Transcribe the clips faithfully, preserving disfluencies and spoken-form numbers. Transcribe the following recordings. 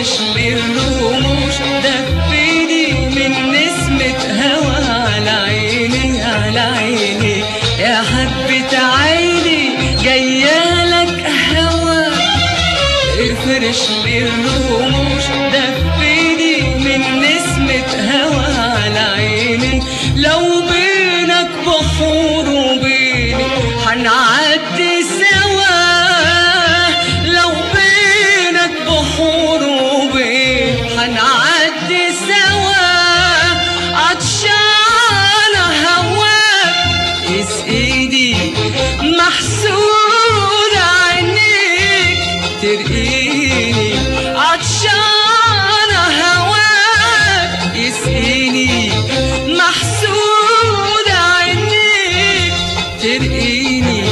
افرش لي الرموش دفيني من نسمة هوا على عيني على عيني يا حبة عيني جايالك هوا. افرش لي الرموش دفيني من نسمة هوا على عيني لو بينك بحور وبيني هنعدي سوا. لو بينك بحور وبيني هنعدي سوا. عطشانة هواك يسقيني محسود عينيك ترقيني. عطشانة هواك يسقيني محسود عينيك ترقيني.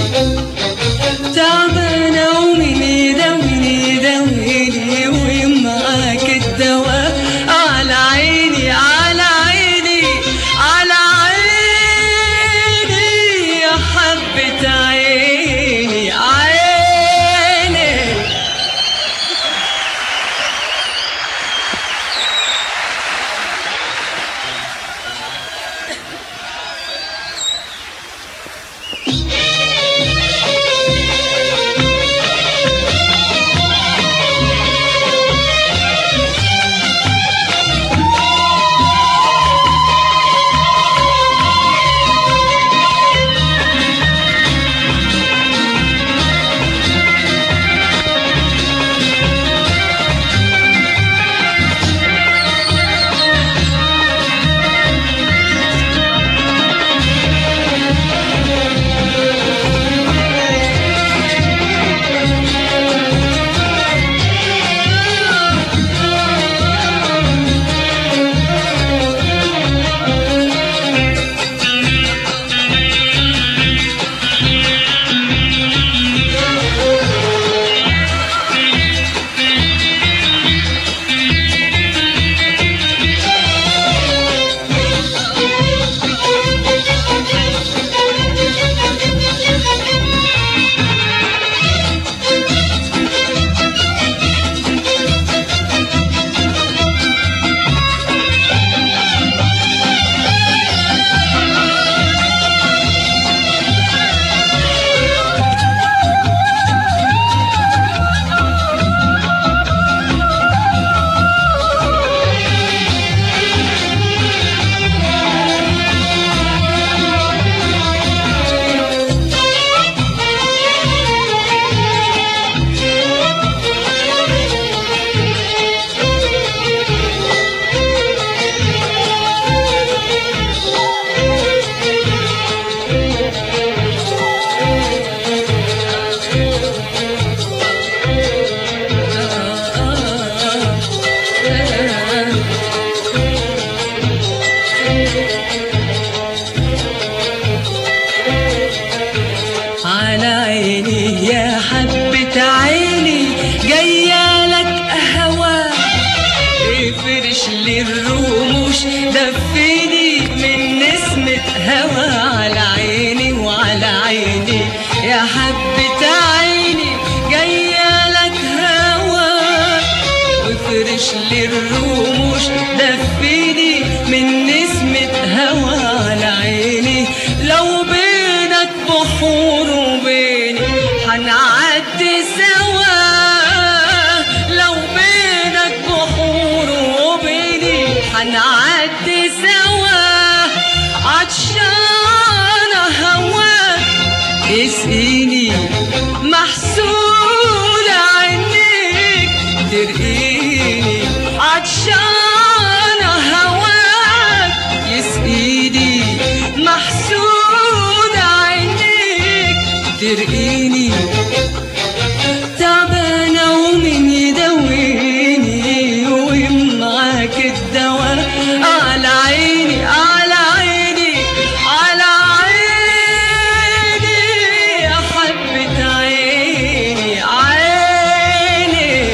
تعبانة ومين يداويني يداويني ومعاك الدواء على عيني على عيني على عيني يا حبة عيني عيني. على عيني يا حبة عيني جايالك هوا. افرش لي الرموش دفيني من نسمة هوا على عيني وعلى عيني يا حبة عيني جايالك هوا. افرش لي الرموش دفيني من نسمة هوا على عيني لو بينك بحور وبيني هنعدي سوا. لو بينك بحور وبيني هنعدي سوا. عطشانة هواك يسقيني محسود عينيك ترقيني. عطشانة هواك يسقيني محسود عينيك ترقيني. تعبانة ومين يداويني ومعاك الدواء على عيني على عيني على عيني يا حبة عيني عيني.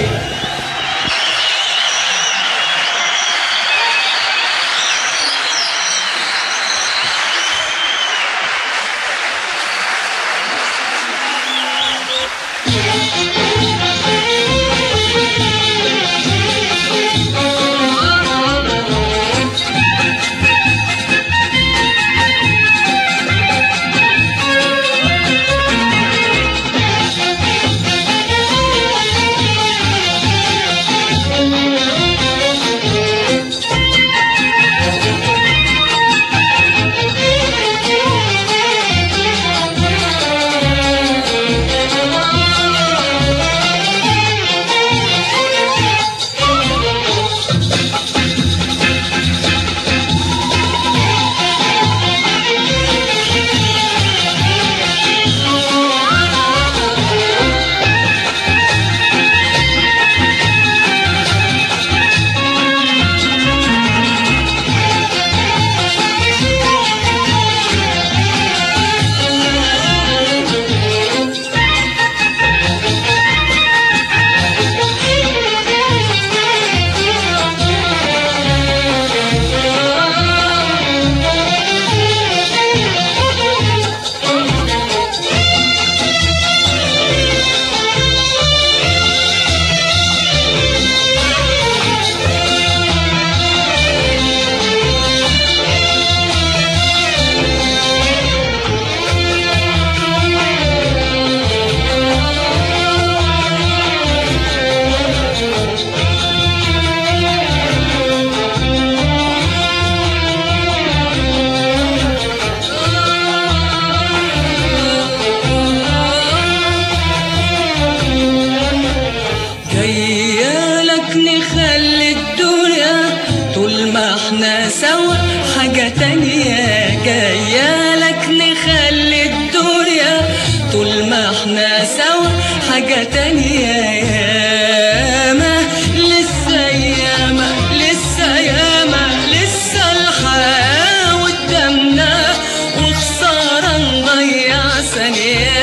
تانية جايالك نخلي الدنيا طول ما احنا سوا حاجة تانية. ياما لسه ياما لسه ياما لسه الحياة قدامنا وخسارة نضيع ثانية.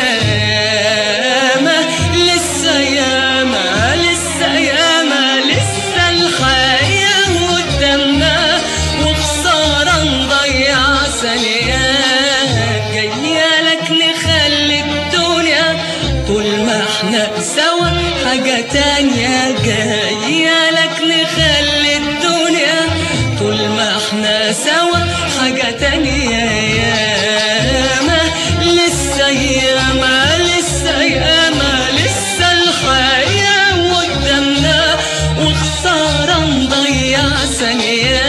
ياما لسه ياما لسه ياما لسه الحياة قدامنا وخسارة نضيع ثانية. جايالك نخلي الدنيا طول ما احنا سوا حاجة تانية. جايالك نخلي الدنيا طول ما احنا سوا حاجة تانية. ياما لسه ياما لسه ياما لسه الحياة قدامنا وخسارة نضيع ثانية.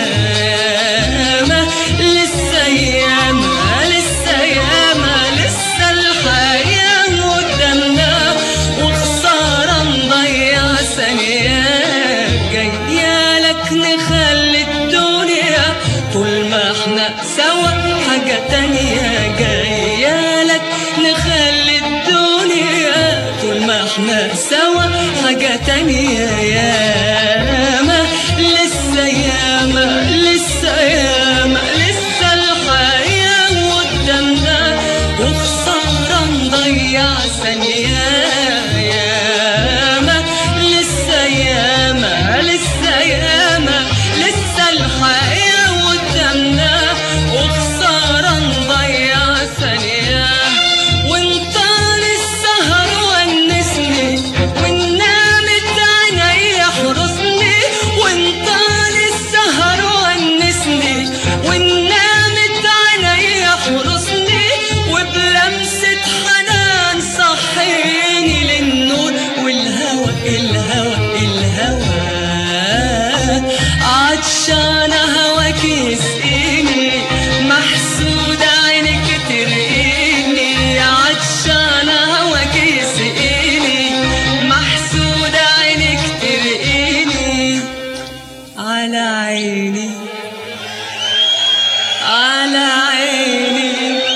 ياما لسه ياما لسه ياما لسه الحياة قدامنا وخسارة نضيع ثانية. جايالك نخلي الدنيا طول ما احنا سوا حاجة تانية. جايالك نخلي الدنيا طول ما احنا سوا حاجة تانية. ياما لسه ياما لسه ياما لسه الحياة قدامنا وخسارة نضيع ثانية. ياما لسه ياما لسه ياما لسه الحياة قدامنا وخسارة نضيع ثانية. وانت للسهر ونسني ونامت عيني حرسني. وانت للسهر ونسني ونامت عيني حرسني. وبلمسة حنان صحيني للنور والهوى الهوى الهوى. عطشانة هواك يسقيني محسودة عينك ترقيني. عطشانة هواك يسقيني محسودة عينك ترقيني. على عيني على عيني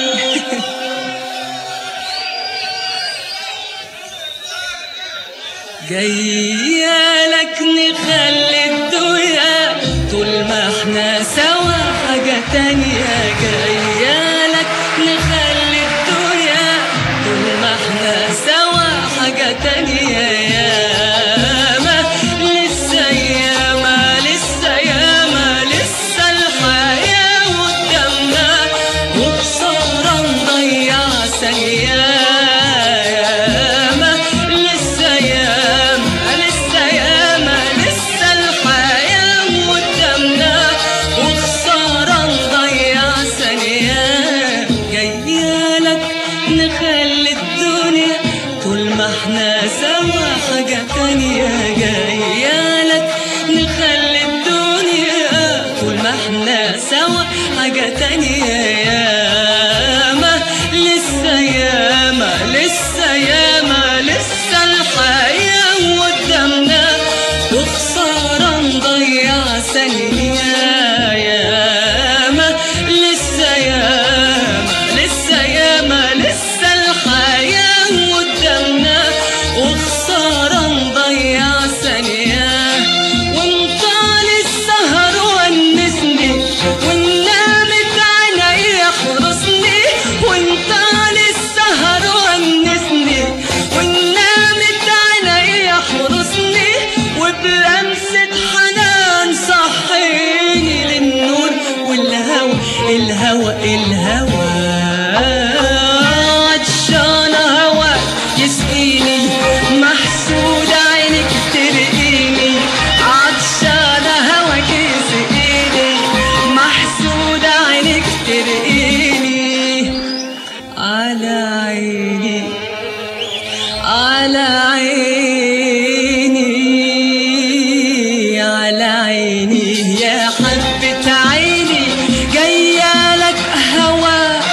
جايالك نخلي الدنيا طول ما احنا سوا حاجة تانية. جايالك نخلي الدنيا طول ما احنا سوا حاجة تانية. ياما لسه ياما لسه ياما لسه الحياة قدامنا وخسارة نضيع ثانية. ياما لسه ياما لسه ياما لسه الحياة قدامنا وخسارة نضيع ثانية. جايالك نخلي الدنيا طول ما احنا سوا حاجة تانية. جايالك نخلي الدنيا طول ما احنا سوا حاجة تانية. ياما لسه ياما لسه ياما لسه الحياة قدامنا وخسارة نضيع ثانية. ياما لسه ياما لسه ياما لسه الحياة قدامنا وخسارة نضيع ثانية. وانت للسهر ونسني ونامت عيني حرسني. وانت للسهر ونسني ونامت عيني حرسني. وبلمسة حنان صحيني للنور والهوى الهوى الهوى. عطشانة هواك يسقيني محسودة عينك ترقيني. عطشانة هواك يسقيني محسودة عينك ترقيني. على عيني على عيني على عيني يا حبة عيني. جايالك هوا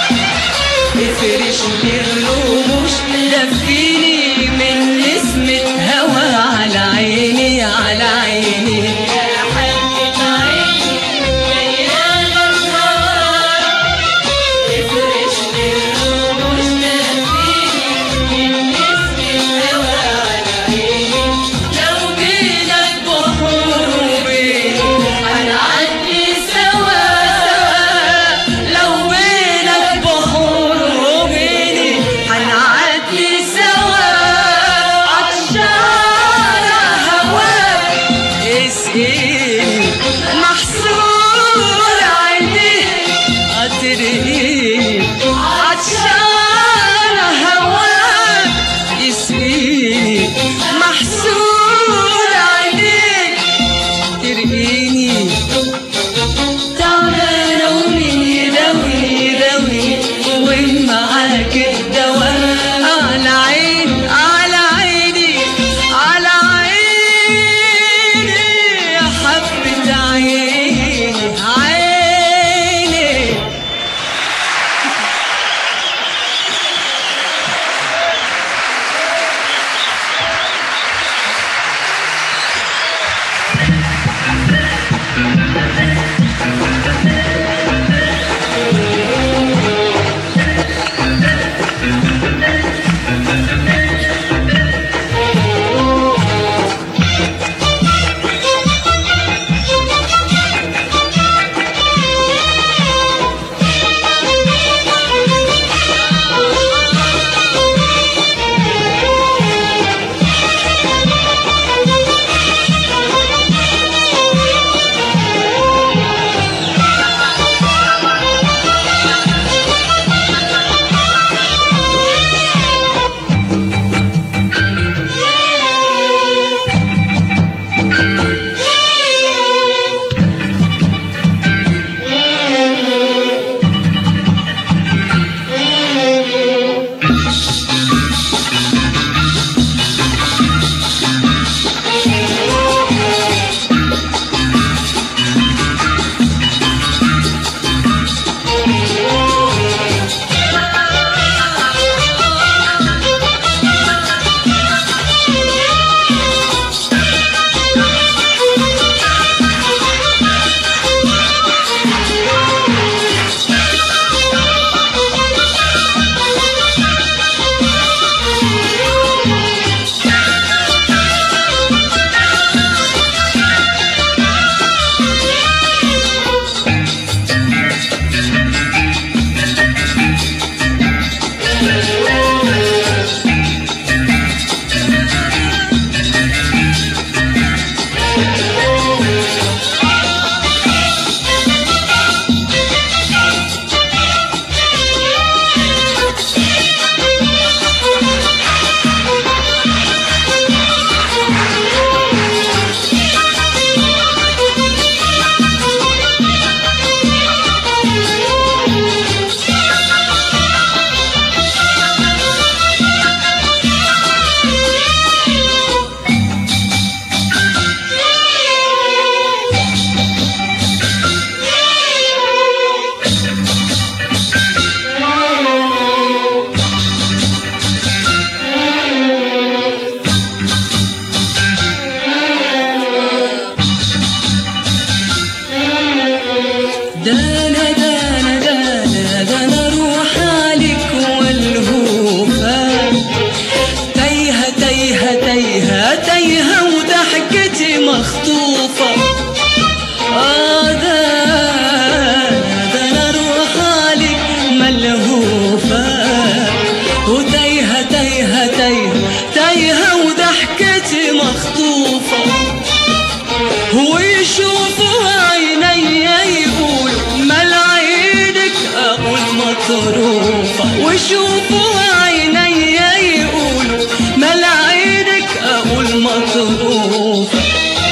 دانا دانا دانا دانا روح عليك والهوفة تايهة تايهة تايهة تايهة وضحكتي مخطوفة. آه دانا دانا روح عليك ملهوفة وتايهة تايهة تايهة تايهة وضحكتي مخطوفة. ويشوفوا عيني يقولوا مال عينك أقول مطروفة. ويشوفوا عيني يقولوا مال عينك أقول مطروفة.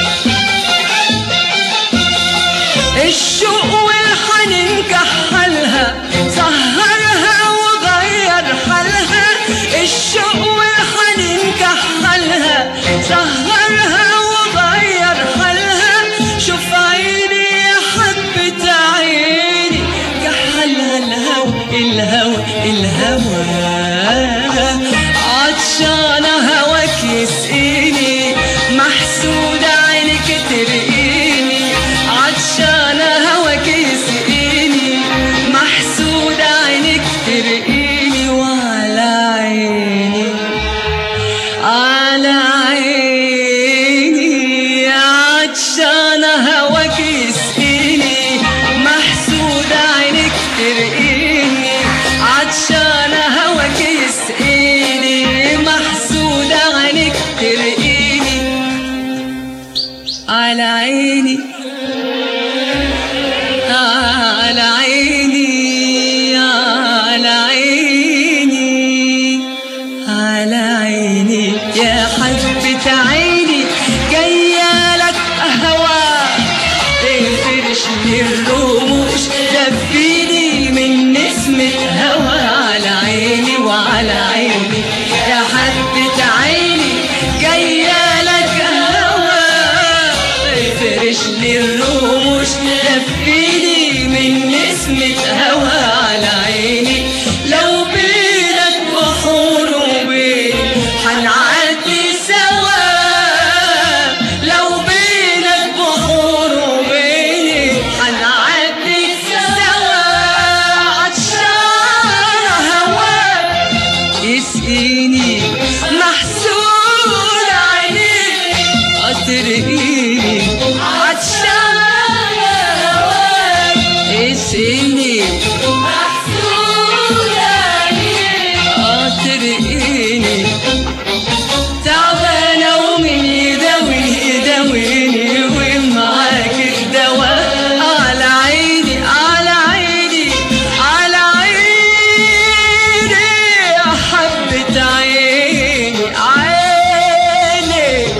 الشوق والحنين كحلها سهرها وغير حالها. الشوق والحنين كحلها سهرها وغير حالها. شوف عيني يا حبة عيني كحلها الهوى الهوى الهوى. عطشانة هواك يسقيني محسودة عينك ترقيني. عطشانة هواك يسقيني محسودة عينك ترقيني. وعلى عيني على عيني عطشانة هواك يسقيني محسودة عينك ترقيني. عطشانة هواك يسقيني محسودة عينك ترقيني. على عيني على عيني على عيني على عيني يا حبة عيني جايالك هوا. تفرش لي الرموش دفيني من نسمة هوا. على عيني وعلى عيني يا حبة عيني جايالك هوا. تفرش لي الرموش دفيني من نسمة هوا. على عيني لو بينك بحور وبيني حنعدي سوا. لو بينك بحور وبيني حنعدي سوا. عطشانة هواك يسقيني محسود عينيك ترقيني. عطشانة هواك يسقيني محسود عينيك ترقيني. تعبانة ومين يداويني يداويني ومعاك الدواء. على عيني على عيني على عيني يا حبة عيني عيني.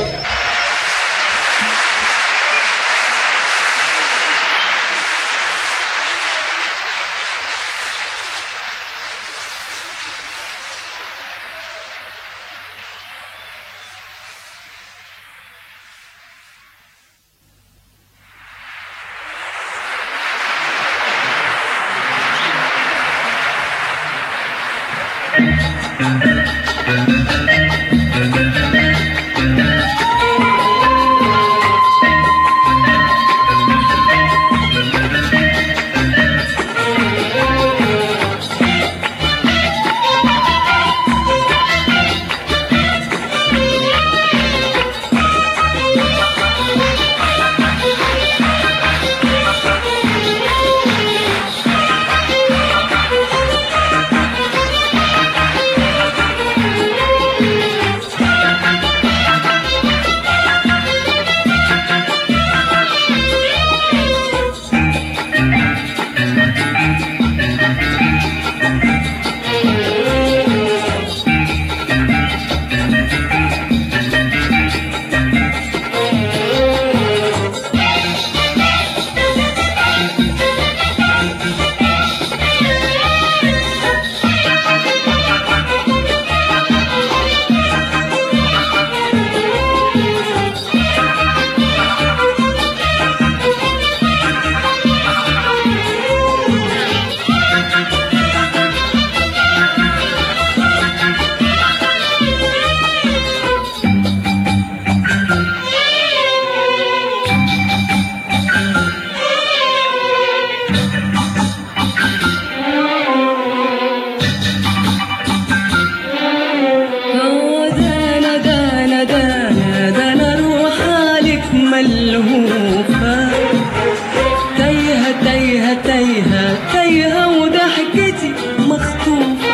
دانا دانا دانا دانا روح عليك ملهوفة، تايهة تايهة تايهة تايهة وضحكتي مخطوفة.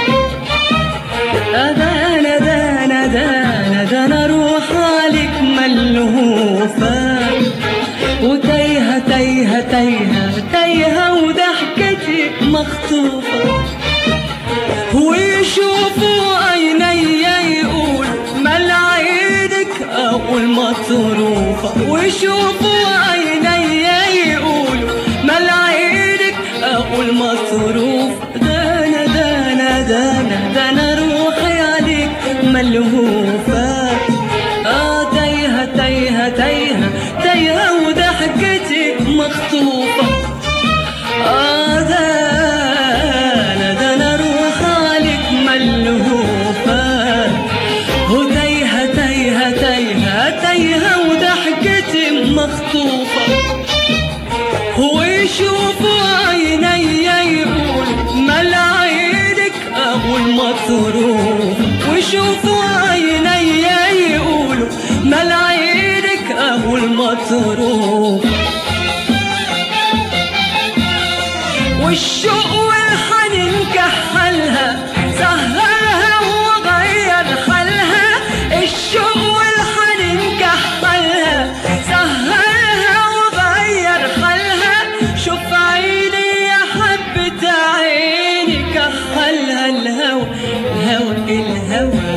دانا دانا دانا دانا روح عليك ملهوفة، وتايهة تايهة تايهة تايهة وضحكتي مخطوفة. ويشوفوا عيني يقول مال عيدك أول مطروفة، ويشوفوا عيني يقول مال عيدك أول مطروفة. دانا دانا دانا دانا روحي عليك ملهوفة، آه تايهة تايهة تايهة تايهة وضحكتي مخطوفة. آه دانا دانا روح عليك ملهوفة، وتايهة تايهة تايهة تايهة وضحكتي مخطوفة. ويشوفوا عيني يقول مال عيدك أول مطروف، ويشوفوا عيني يقولوا مال عيدك أول مطروف. والشوق والحنين كحلها سهرها وغير حالها، الشوق والحنين كحلها سهرها وغير حالها. شوف عيني يا حبة عيني كحلها الهوى الهوى الهوى،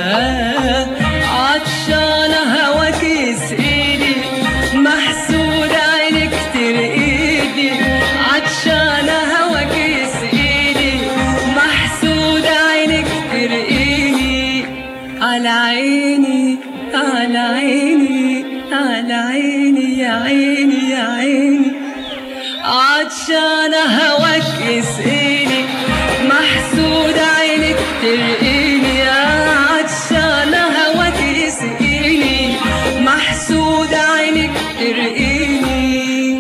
عطشانة هواك يسقيني محسود عينك ترقيني، عطشانة هواك يسقيني محسود عينك ترقيني. على عيني على عيني على عيني يا عيني يا عيني، عطشانة هواك يسقيني محسود عينك ترقيني. عطشانة هواك يسقيني محسود عينك ترقيني.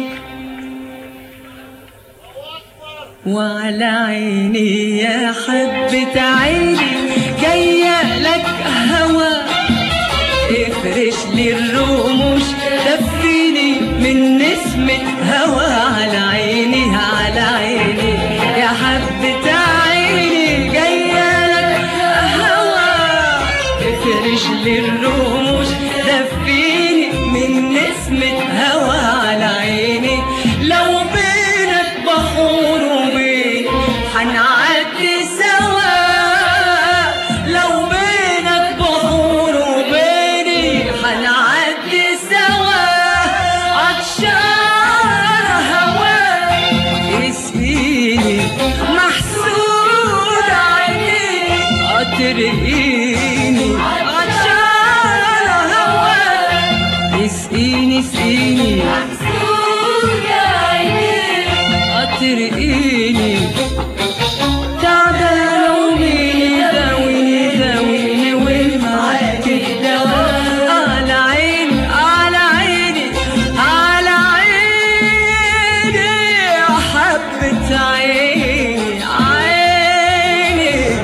وعلى عيني يا حبة عيني جاية لك هوا، افرش لي الرموش دفيني من نسمة هوا. على عيني على عيني يا حبة عيني جاية لك هوا، افرش لي الرموش دفيني من نسمة هوا. على عيني لو بينك بحور وبين هنعدي سوا، لو بينك بحور وبيني هنعدي سوا. عطشانة هواك يسقيني محسود عيني ترقيني. عطشانة هواك يسقيني يسقيني محسود عيني ترقيني. تعبانة ومين يداويني يداويني ومعاك الدواء. على عيني على عيني على عيني يا حبة عيني عيني.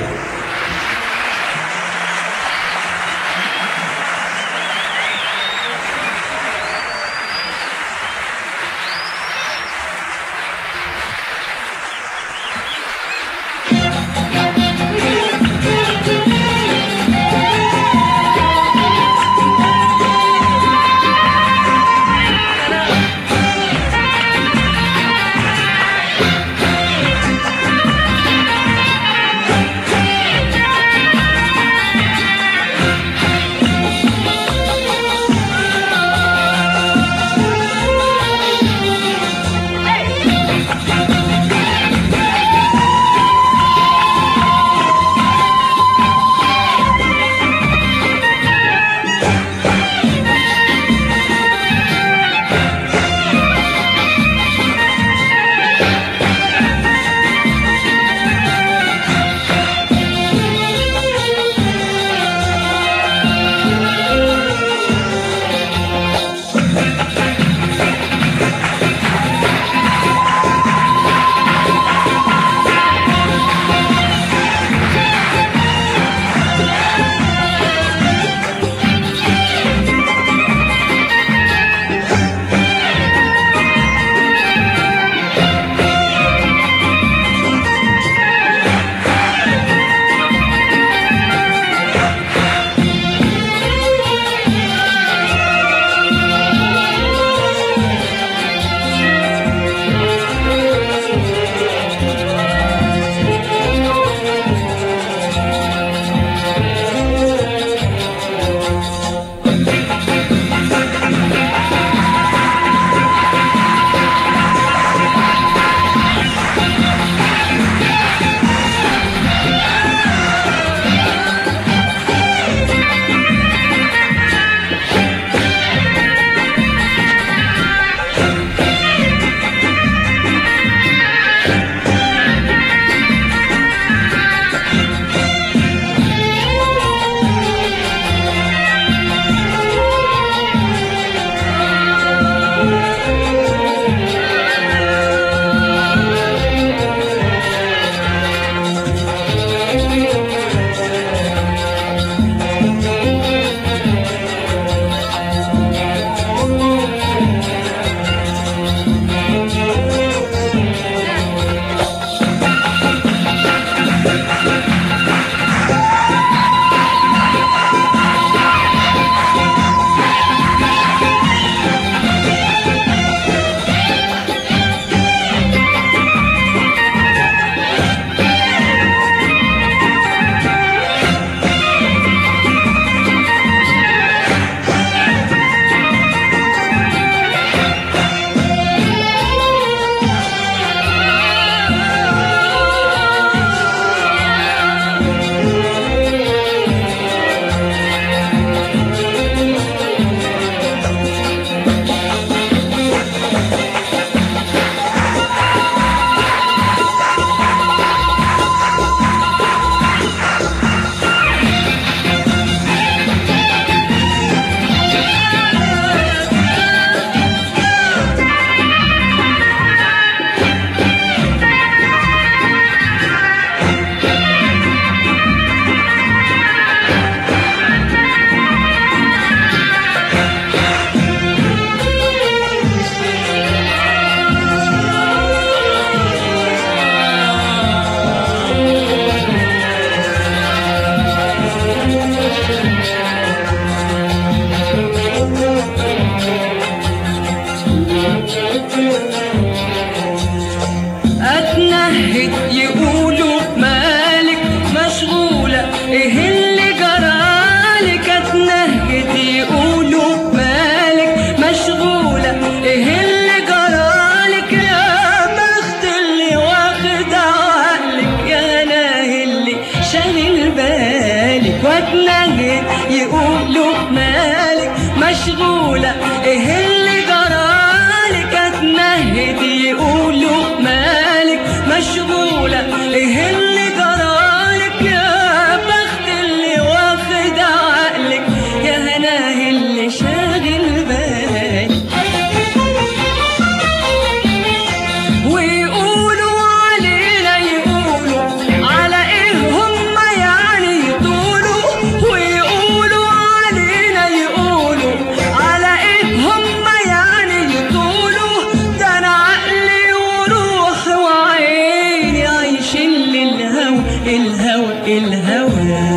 واتنهد يقولوا مالك مشغولة ايه اللي جرالك، اتنهد يقولوا مالك مشغولة ايه اللي جرالك، يا بخت اللي واخد عقلك، يا ناهي اللي شاغل بالك. واتنهد يقولوا مالك مشغولة ايه اللي جرالك، اتنهد يقولوا مالك مشغولة ايه اللي جرالك، يا بخت اللي واخد عقلك، يا هناه اللي شاغل بالك. ويقولوا علينا يقولوا على ايه هم يعني يطولوا، ويقولوا علينا يقولوا على ايه هم يعني يطولوا، ده انا عقلي وروحي وعيني عايشين للهوى الهوى الهوى.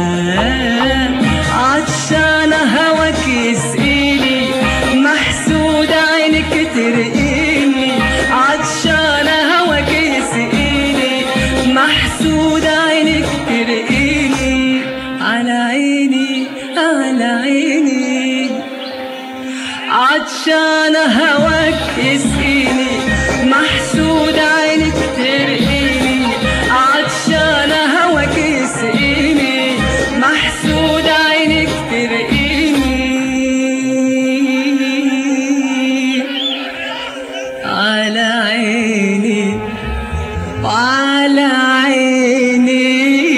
عطشانة هواك يسقيني، محسودة عينك ترقيني، عطشانة هواك يسقيني، محسودة عينك ترقيني، على عيني على عيني. عطشانة هواك يسقيني، محسودة عينك ترقيني، عطشانة هواك يسقيني، محسودة عينك ترقيني، على عيني وعلى عيني.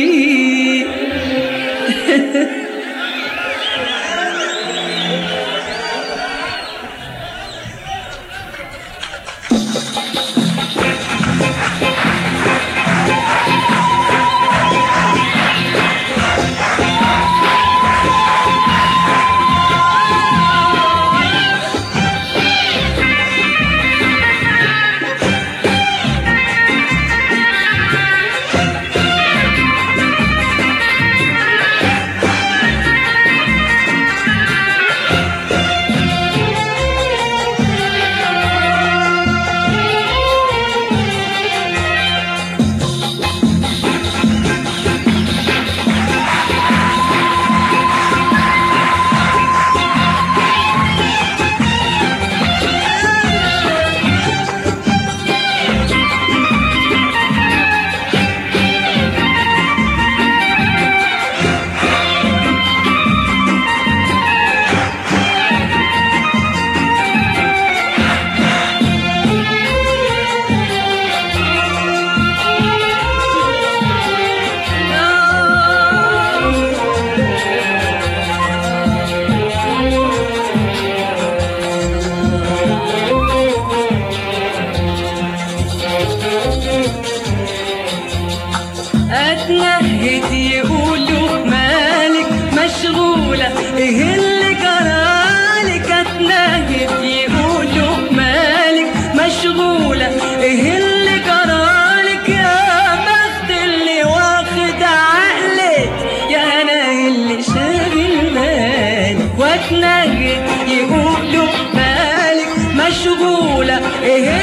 اتنهد يقولوا مالك مشغولة ايه اللي جرالك، اتنهد يقولوا مالك مشغولة ايه اللي جرالك، يا بخت اللي واخد عقلك، يا هناه اللي شاغل بالك. واتنهد يقولوا مالك مشغولة ايه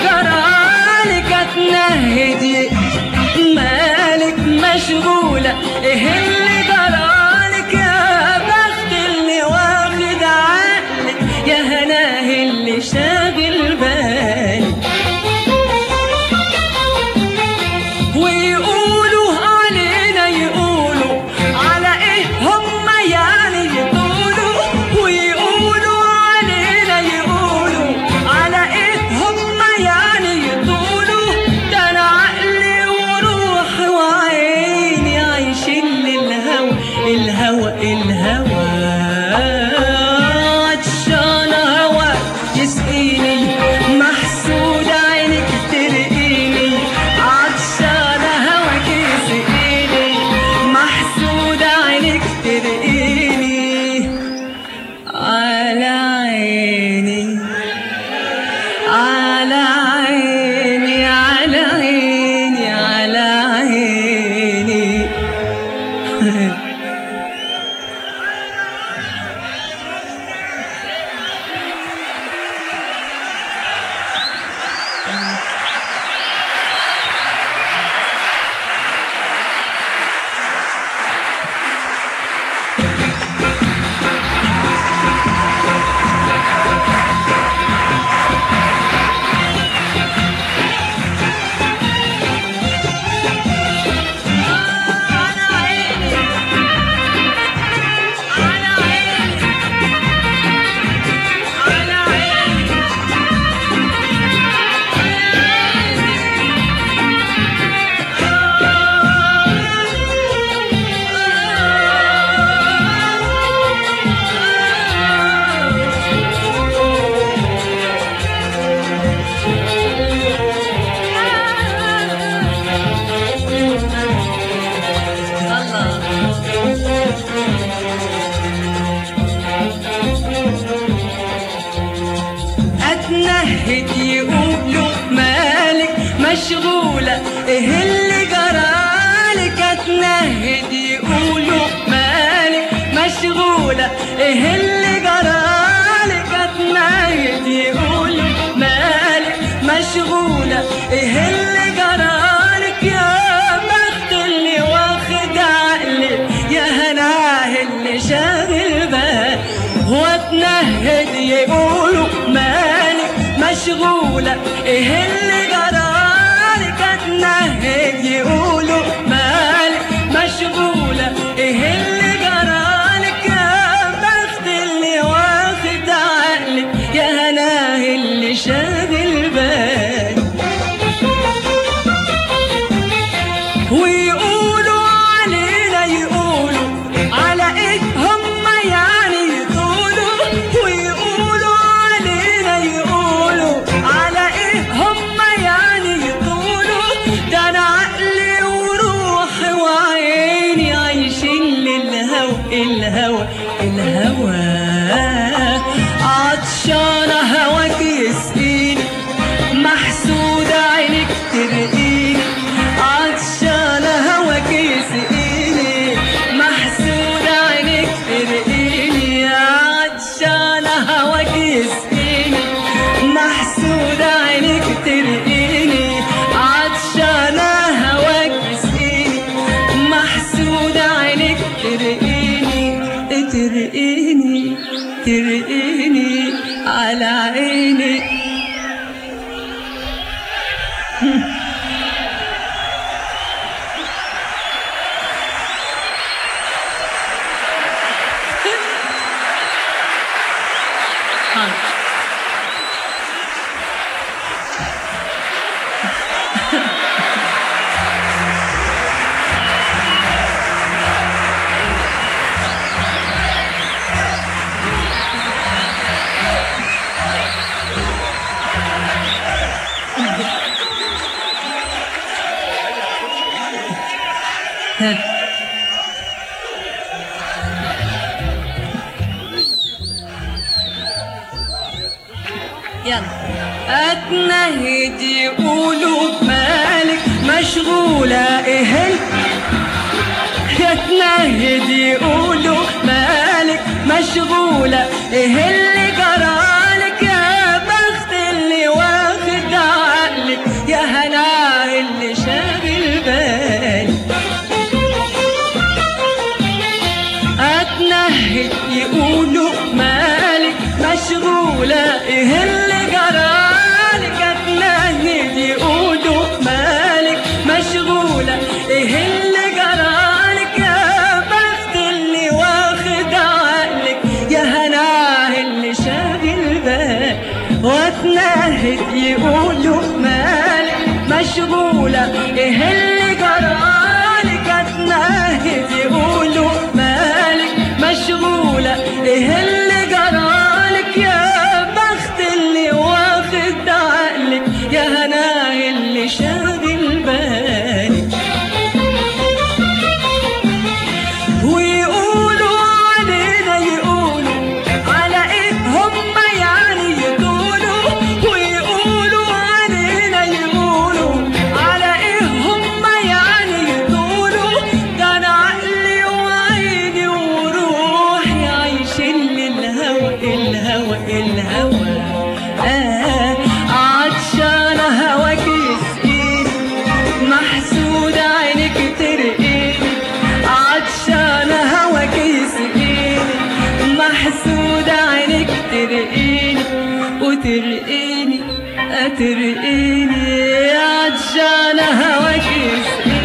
جرالك، اتنهد مالك مشغولة ايه اللي جرالك، يا بخت اللي واخد عقلك، يا هناه اللي شاغل بالك. ويقولوا علينا يقولوا على ايه هم يعني يطولوا، ويقولوا علينا يقولوا على ايه هم يعني يطولوا، ده انا عقلي وروحي وعيني عايشين لله اتنهد يقولوا مالك مشغولة ايه اللي جرالك، اتنهد يقولوا مالك مشغولة ايه اللي جرالك، اتنهد يقولوا مالك مشغولة ايه اللي جرالك، يا بخت اللي واخد عقلك، يا هناه اللي شاغل بالك. واتنهد يقولوا مالك مشغولة ايه اللي جرالك، اتنهد يقولوا مالك مشغولة ايه اللي جرالك، يا بخت اللي واخد عقلك، يا هناه اللي شاغل بالك. ويقولوا علينا يقولوا على ايه هم يعني يقولوا، ويقولوا علينا يقولوا على ايه هم يعني يقولوا، ده انا عقلي وروحي وعيني عايشين للهوى الهوى الهوى، عطشانة هواك يسقيني، محسودة عينك ترقيني، عطشانة هواك يسقيني، محسودة عينك ترقيني، عطشانة هواك يسقيني، محسودة عينك ترقيني، عطشانة هواك يسقيني، محسودة عينك ترقيني، ترقيني ترقيني على عيني. يلا. اتنهد يقولوا مالك مشغولة ايه، اتنهد يقولوا مالك مشغولة ايه اللي جرالك، يا بخت اللي واخد عقلك، يا هناه اللي شاغل بالك. اتنهد يقولوا مالك مشغولة ايه اللي جرالك، اتنهد يقولوا مالك مشغولة ايه اللي جرالك، يا بخت اللي واخد عقلك، يا هناه اللي شاغل بالك. واتنهد يقولوا مالك مشغولة ايه اللي جرالك، اتنهد يقولوا مالك مشغولة ايه اللي جرالك، يا بخت اللي واخد عقلك، يا هناه اللي شاغل بالك. ويقولوا علينا يقولوا على ايه هم يعني يقولوا، ويقولوا علينا يقولوا على ايه هم يعني يقولوا، ده انا عقلي وعيني وروحي عايشين للهوى الهوى الهوى، آه عطشانة هواك يسقيني، محسودة عينك ترقيني، عطشانة هواك يسقيني، محسودة عينك ترقيني، وترقيني أترقيني، عطشانة هواك يسقيني.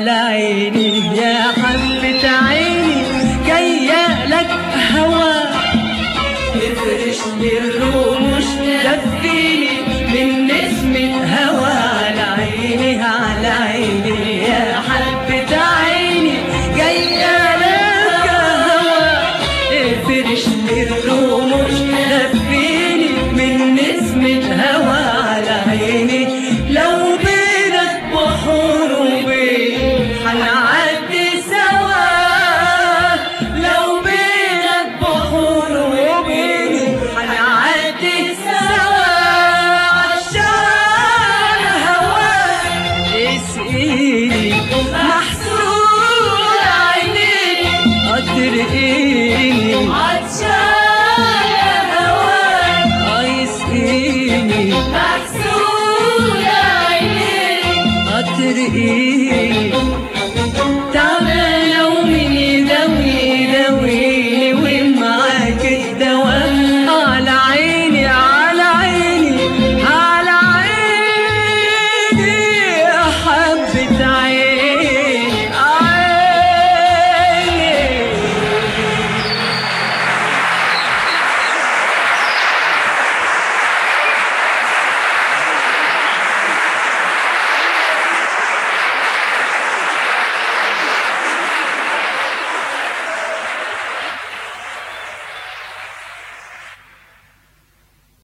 لا